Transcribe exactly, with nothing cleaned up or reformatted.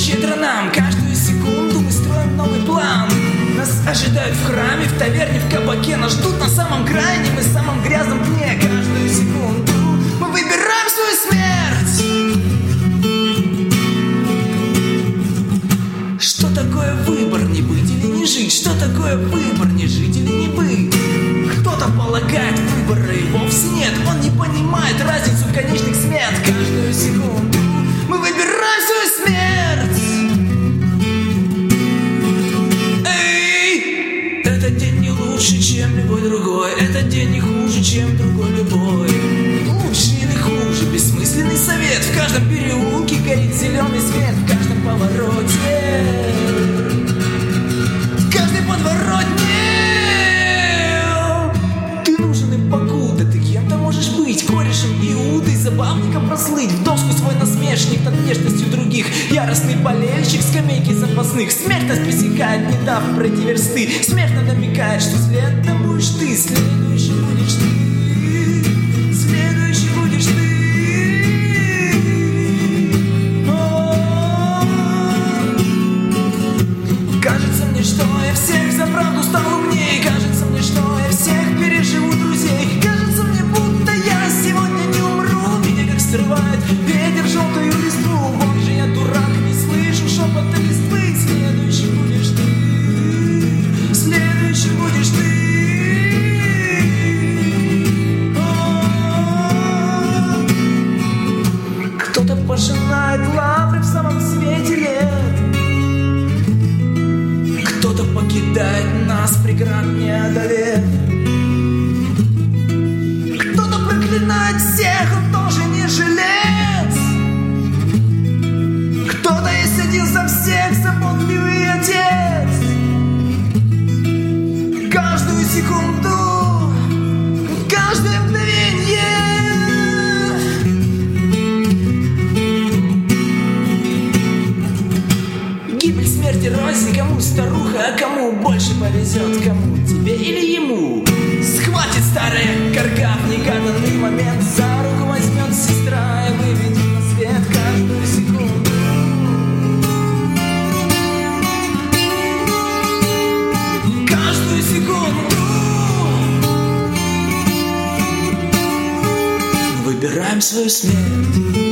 щедро нам. Каждую секунду мы строим новый план. Нас ожидают в храме, в таверне, в кабаке. Нас ждут на самом крайнем и самом грязном дне. Каждую секунду мы выбираем свою смерть. Что такое выбор, не быть или не жить? Что такое выбор, не жить или не быть? Кто-то полагает, выбора и вовсе нет. Он не понимает разницу конечных смет. Каждую секунду мы выбираем свою смерть. Эй! Этот день не лучше, чем любой другой. Этот день не хуже, чем другой любой. Лучше или хуже, бессмысленный совет. В каждом переулке горит зеленый свет. В каждом повороте, в каждой подворотне. Ты нужен им покуда, ты кем-то можешь быть. Корешем Иудой, забавником прослыть. В доску свой насмешник над внешностью других. Яростный болельщик скамейки запасных. Смерть нас пресекает, не дав пройти версты. Смерть нам намекает, что следом будешь ты. Следующий будешь ты. Следующий будешь ты. Кажется мне, что я всех за правду стал умнее. Кажется мне, что я всех переживу друзей. Кажется мне, будто я сегодня не умру. Меня как срывает ветер желтую листву. Вот же я дурак, не слышу шепота листвы. Следующий будешь ты. Следующий будешь ты. Кто-то пожинает лавры в самом свете лет. Кто-то покидает нас, преград не одолев. Кто-то проклинает всех, он тоже не жилец. Кто-то есть один за всех, заботливый отец. Каждую секунду, каждое мгновенье. Гибель, смерть и рознь, кому старуха, а кому больше повезет, кому, тебе или ему. Схватит старая корга в негаданный момент, за руку возьмет сестра и выведет на свет каждую секунду. Каждую секунду выбираем свою смерть.